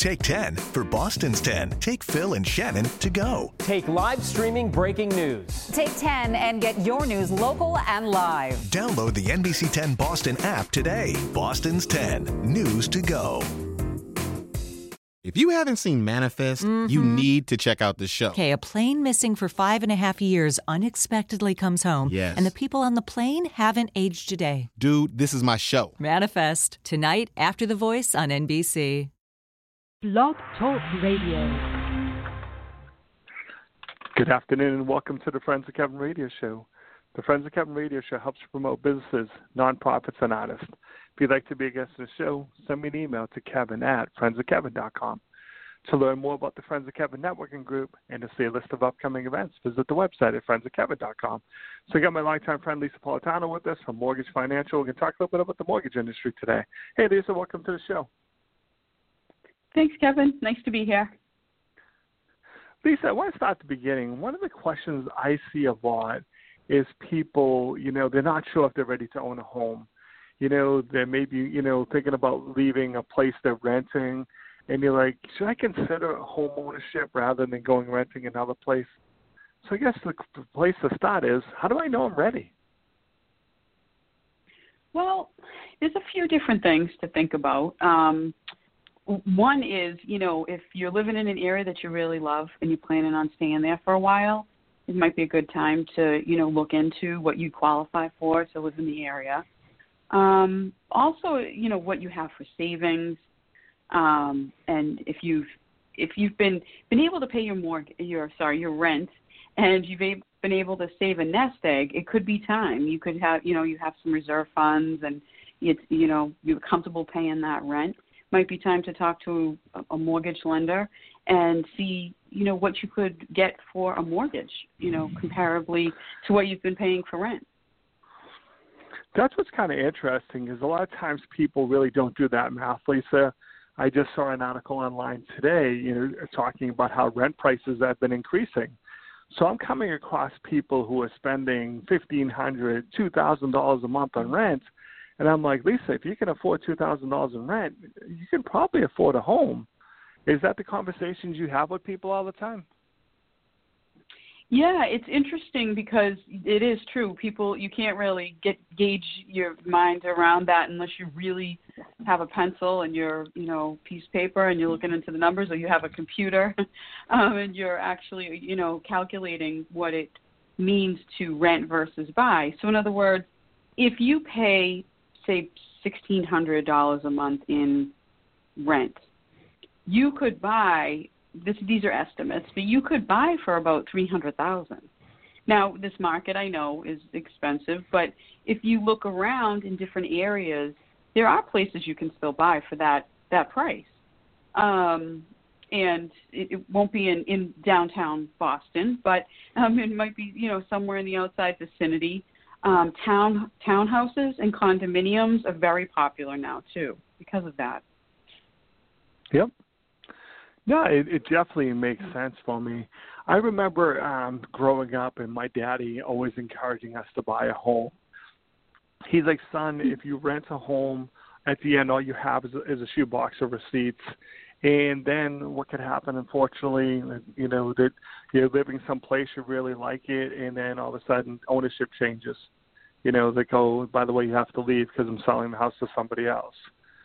Take 10 for Boston's 10. Take Phil and Shannon to go. Take live streaming breaking news. Take 10 and get your news local and live. Download the NBC 10 Boston app today. Boston's 10. News to go. If you haven't seen Manifest, you need to check out the show. Okay, a plane missing for 5.5 years unexpectedly comes home. Yes. And the people on the plane haven't aged a day. Dude, this is my show. Manifest, tonight after The Voice on NBC. Blog Talk Radio. Good afternoon and welcome to the Friends of Kevin Radio Show. The Friends of Kevin Radio Show helps promote businesses, nonprofits, and artists. If you'd like to be a guest of the show, send me an email to kevin@friendsofkevin.com. To learn more about the Friends of Kevin networking group and to see a list of upcoming events, visit the website at friendsofkevin.com. So I got my longtime friend Lisa Politano with us from Mortgage Financial. We're going to talk a little bit about the mortgage industry today. Hey, Lisa, welcome to the show. Thanks, Kevin. Nice to be here. Lisa, I want to start at the beginning. One of the questions I see a lot is people, they're not sure if they're ready to own a home. They may be, thinking about leaving a place they're renting, and you're like, should I consider home ownership rather than going renting another place? So I guess the place to start is, how do I know I'm ready? Well, there's a few different things to think about. One is, if you're living in an area that you really love and you're planning on staying there for a while, it might be a good time to, look into what you qualify for to live in the area. Also, what you have for savings, and if you've been able to pay your rent, and you've been able to save a nest egg, it could be time. You could have, you have some reserve funds, and you're comfortable paying that rent. Might be time to talk to a mortgage lender and see, what you could get for a mortgage, comparably to what you've been paying for rent. That's what's kind of interesting is a lot of times people really don't do that math, Lisa. I just saw an article online today, talking about how rent prices have been increasing. So I'm coming across people who are spending $1,500, $2,000 a month on rent. And I'm like, Lisa, if you can afford $2,000 in rent, you can probably afford a home. Is that the conversations you have with people all the time? Yeah, it's interesting because it is true. People, you can't really gauge your mind around that unless you really have a pencil and your, piece of paper and you're looking into the numbers, or you have a computer and you're actually, calculating what it means to rent versus buy. So in other words, if you pay, say, $1,600 a month in rent, you could buy. These are estimates, but you could buy for about $300,000. Now, this market I know is expensive, but if you look around in different areas, there are places you can still buy for that price. And it won't be in downtown Boston, but it might be somewhere in the outside vicinity. Townhouses and condominiums are very popular now too because of that. Yep. Yeah, it definitely makes sense for me. I remember growing up and my daddy always encouraging us to buy a home. He's like, son, if you rent a home, at the end all you have is a shoebox of receipts. And then what could happen, unfortunately, that you're living someplace you really like it, and then all of a sudden ownership changes. They go, by the way, you have to leave because I'm selling the house to somebody else.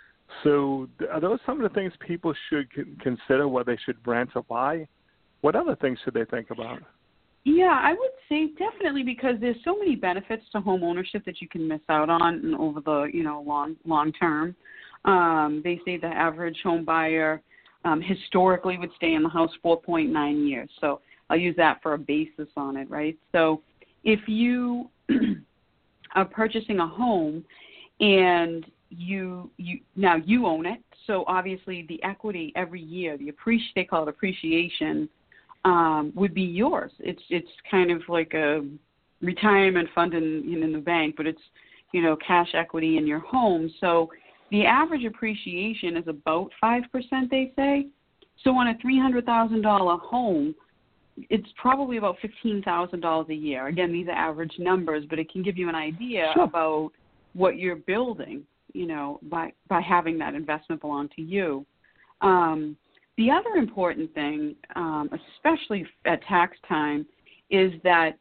So are those some of the things people should consider whether they should rent or buy? What other things should they think about? Yeah, I would say definitely, because there's so many benefits to home ownership that you can miss out on over the long term. They say the average home buyer historically would stay in the house 4.9 years. So I'll use that for a basis on it, right? So if you are purchasing a home and you own it, so obviously the equity every year, they call it appreciation, would be yours. It's kind of like a retirement fund in the bank, but it's cash equity in your home. So the average appreciation is about 5%, they say. So on a $300,000 home, it's probably about $15,000 a year. Again, these are average numbers, but it can give you an idea about what you're building, by having that investment belong to you. The other important thing, especially at tax time, is that,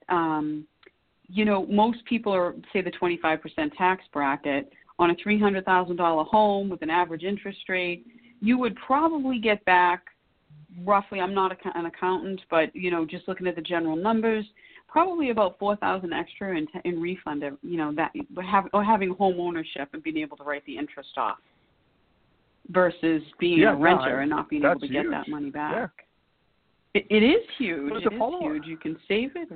most people are, say, the 25% tax bracket. On a $300,000 home with an average interest rate, you would probably get back roughly, I'm not an accountant, but, just looking at the general numbers, probably about $4,000 extra in refund, having home ownership and being able to write the interest off versus being a renter and not being able to get that money back. Yeah. It is huge. It is huge. You can save it.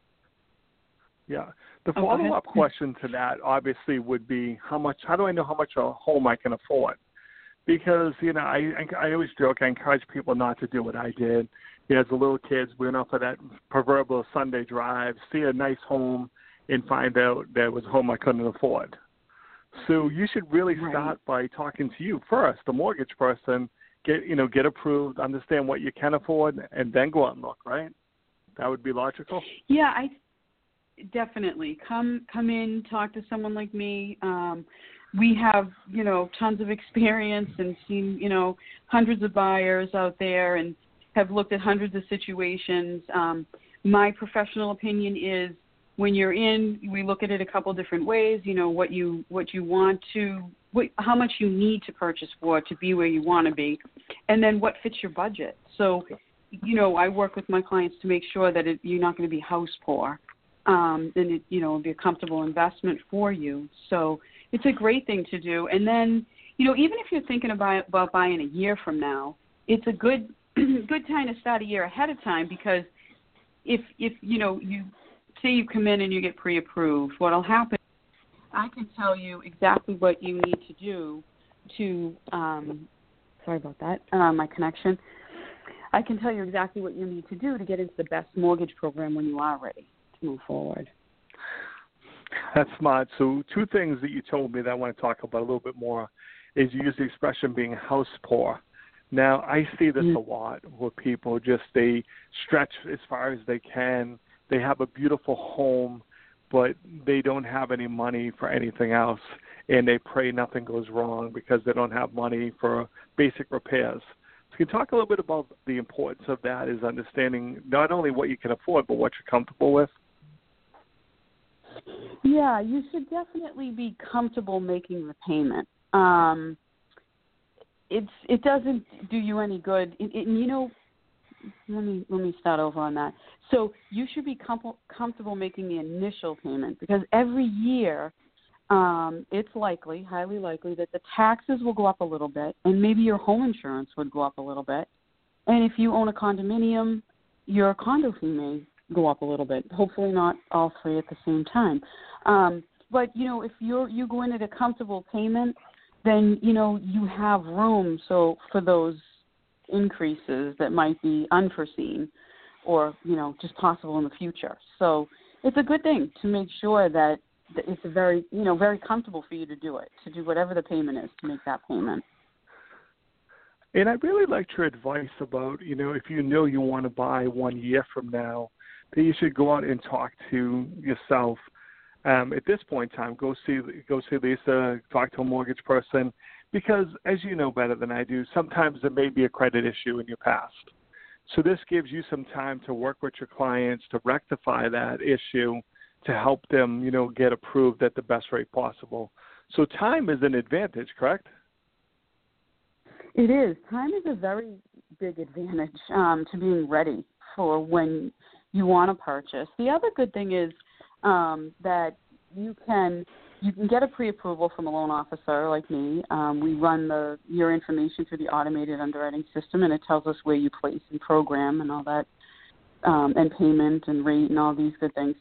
Yeah. The follow-up question to that obviously would be how do I know how much a home I can afford? Because, I always joke, I encourage people not to do what I did. As the little kids, we went off of that proverbial Sunday drive, see a nice home, and find out that it was a home I couldn't afford. So you should really start by talking to you first, the mortgage person, get approved, understand what you can afford, and then go out and look, right? That would be logical? Yeah, I definitely. Come in, talk to someone like me. We have, tons of experience and seen, hundreds of buyers out there and have looked at hundreds of situations. My professional opinion is when you're in, we look at it a couple different ways, what you want to, how much you need to purchase for to be where you want to be, and then what fits your budget. So, I work with my clients to make sure that you're not going to be house poor, and it, it'll be a comfortable investment for you. So it's a great thing to do. And then, even if you're thinking about buying a year from now, it's a good time to start a year ahead of time, because if you say you come in and you get pre-approved, what'll happen, I can tell you exactly what you need to do to, sorry about that, my connection. I can tell you exactly what you need to do to get into the best mortgage program when you are ready to move forward. That's smart. So 2 things that you told me that I want to talk about a little bit more is you use the expression being house poor. Now, I see this a lot where people they stretch as far as they can. They have a beautiful home, but they don't have any money for anything else, and they pray nothing goes wrong because they don't have money for basic repairs. So can you talk a little bit about the importance of that, is understanding not only what you can afford, but what you're comfortable with? Yeah, you should definitely be comfortable making the payment. It doesn't do you any good. Let me start over on that. So you should be comfortable making the initial payment, because every year it's highly likely, that the taxes will go up a little bit, and maybe your home insurance would go up a little bit. And if you own a condominium, your condo fee may go up a little bit. Hopefully not all 3 at the same time. But, if you go in at a comfortable payment, then, you have room for those increases that might be unforeseen or, just possible in the future. So it's a good thing to make sure that it's very comfortable for you to do whatever the payment is, to make that payment. And I really liked your advice about, if you want to buy 1 year from now, that you should go out and talk to yourself. At this point in time, go see Lisa, talk to a mortgage person, because as you know better than I do, sometimes there may be a credit issue in your past. So this gives you some time to work with your clients to rectify that issue, to help them, get approved at the best rate possible. So time is an advantage, correct? It is. Time is a very big advantage to being ready for when you want to purchase. The other good thing is that you can get a pre-approval from a loan officer like me. We run your information through the automated underwriting system, and it tells us where you place and program and all that, and payment and rate and all these good things.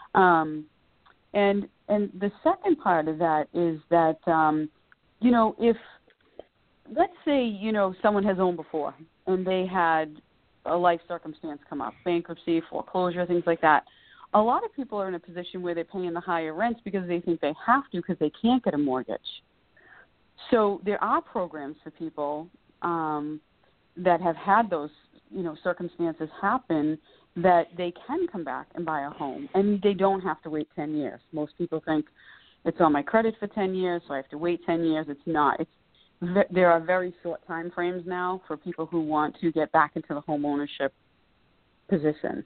And the second part of that is that, if, let's say, someone has owned before and they had a life circumstance come up, bankruptcy, foreclosure, things like that. A lot of people are in a position where they're paying the higher rents because they think they have to, because they can't get a mortgage. So there are programs for people that have had those, circumstances happen, that they can come back and buy a home, and they don't have to wait 10 years. Most people think it's on my credit for 10 years, so I have to wait 10 years. It's not. there are very short time frames now for people who want to get back into the home ownership position.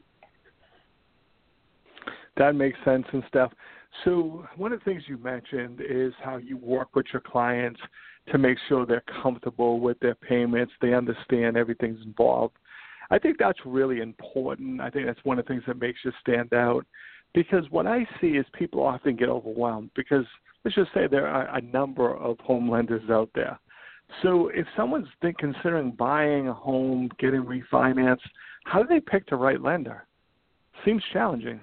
That makes sense and stuff. So one of the things you mentioned is how you work with your clients to make sure they're comfortable with their payments, they understand everything's involved. I think that's really important. I think that's one of the things that makes you stand out, because what I see is people often get overwhelmed because, let's just say, there are a number of home lenders out there. So if someone's considering buying a home, getting refinanced, how do they pick the right lender? Seems challenging.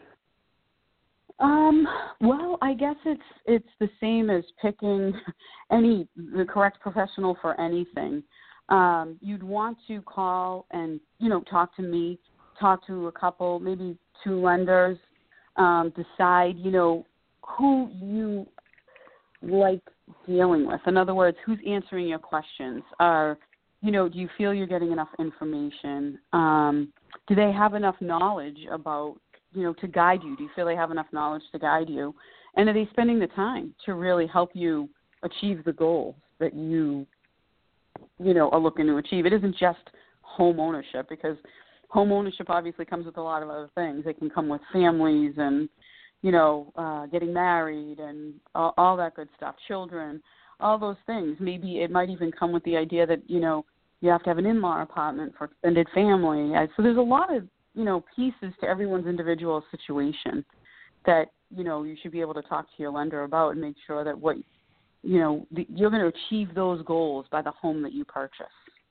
Well, I guess it's the same as picking the correct professional for anything. You'd want to call and, talk to me, talk to a couple, maybe 2 lenders, decide, who you like dealing with. In other words, who's answering your questions? Do you feel you're getting enough information? Do they have enough knowledge about, to guide you? Do you feel they have enough knowledge to guide you? And are they spending the time to really help you achieve the goals that you are looking to achieve? It isn't just home ownership, because home ownership obviously comes with a lot of other things. It can come with families and, getting married and all that good stuff, children, all those things. Maybe it might even come with the idea that, you have to have an in-law apartment for extended family. So there's a lot of, pieces to everyone's individual situation that, you should be able to talk to your lender about and make sure that you're going to achieve those goals by the home that you purchase.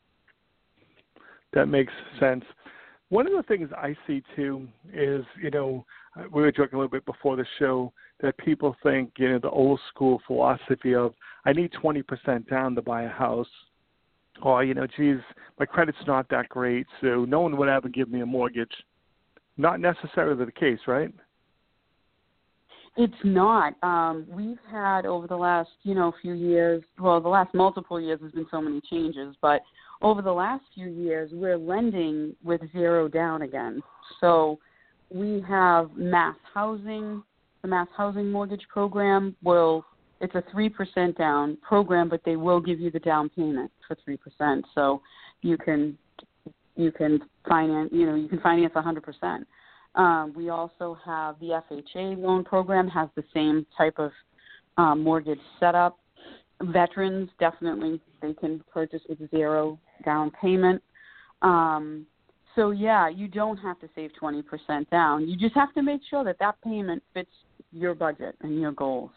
That makes sense. One of the things I see, too, is, we were joking a little bit before the show that people think, the old school philosophy of, I need 20% down to buy a house. Or, geez, my credit's not that great, so no one would ever give me a mortgage. Not necessarily the case, right? It's not. We've had over the last, few years, the last multiple years, there's been so many changes, but over the last few years, we're lending with 0 down again. So we have Mass Housing. The Mass Housing mortgage program it's a 3% down program, but they will give you the down payment for 3%. So you can finance, you can finance 100%. We also have the FHA loan program, has the same type of mortgage setup. Veterans, definitely, they can purchase with 0 down payment. So, you don't have to save 20% down. You just have to make sure that payment fits your budget and your goals.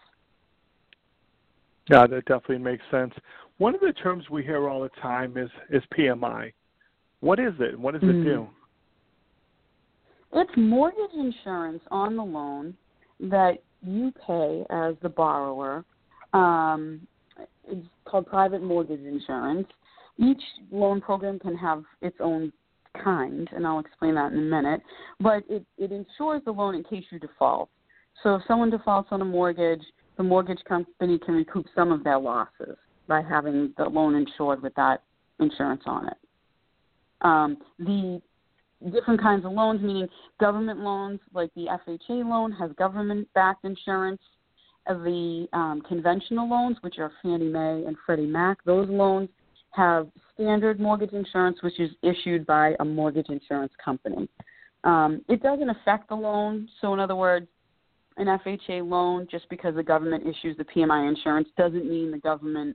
Yeah, that definitely makes sense. One of the terms we hear all the time is PMI. What is it? What does it do? It's mortgage insurance on the loan that you pay as the borrower. It's called private mortgage insurance. Each loan program can have its own kind, and I'll explain that in a minute. But it insures the loan in case you default. So if someone defaults on a mortgage, the mortgage company can recoup some of their losses by having the loan insured with that insurance on it. The different kinds of loans, meaning government loans, like the FHA loan, has government-backed insurance. The conventional loans, which are Fannie Mae and Freddie Mac, those loans have standard mortgage insurance, which is issued by a mortgage insurance company. It doesn't affect the loan. So in other words, an FHA loan, just because the government issues the PMI insurance, doesn't mean the government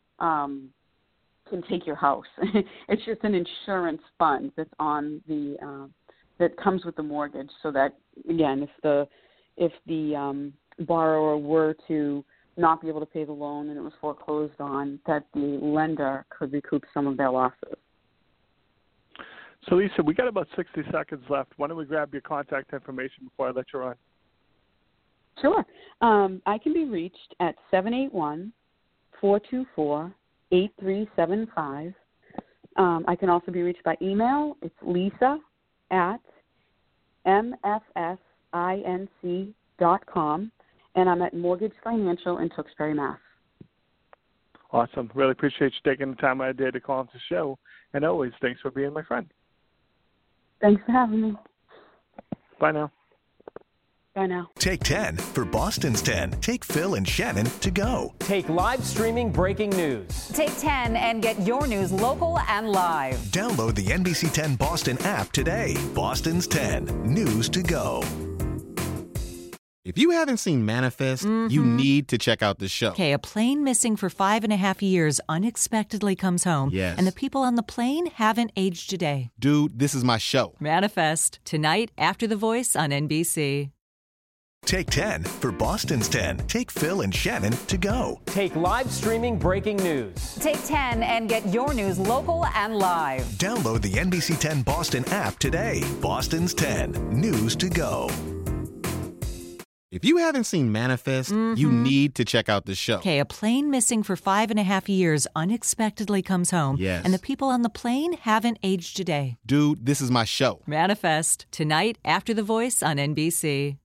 can take your house. It's just an insurance fund that's on that comes with the mortgage, so that, again, if the borrower were to not be able to pay the loan and it was foreclosed on, that the lender could recoup some of their losses. So, Lisa, we got about 60 seconds left. Why don't we grab your contact information before I let you run? Sure. I can be reached at 781-424-8375. I can also be reached by email. It's lisa@mfsinc.com, and I'm at Mortgage Financial in Tewksbury, Mass. Awesome. Really appreciate you taking the time out of the day to call into the show. And always, thanks for being my friend. Thanks for having me. Bye now. Bye now. Take 10 for Boston's 10. Take Phil and Shannon to go. Take live streaming breaking news. Take 10 and get your news local and live. Download the NBC 10 Boston app today. Boston's 10 News to go. If you haven't seen Manifest, you need to check out this show. Okay, a plane missing for 5.5 years unexpectedly comes home. Yes. And the people on the plane haven't aged a day. Dude, this is my show. Manifest, tonight after The Voice on NBC. Take 10 for Boston's 10. Take Phil and Shannon to go. Take live streaming breaking news. Take 10 and get your news local and live. Download the NBC 10 Boston app today. Boston's 10 News to go. If you haven't seen Manifest, you need to check out this show. Okay, a plane missing for 5.5 years unexpectedly comes home. Yes. And the people on the plane haven't aged a day. Dude, this is my show. Manifest, tonight after The Voice on NBC.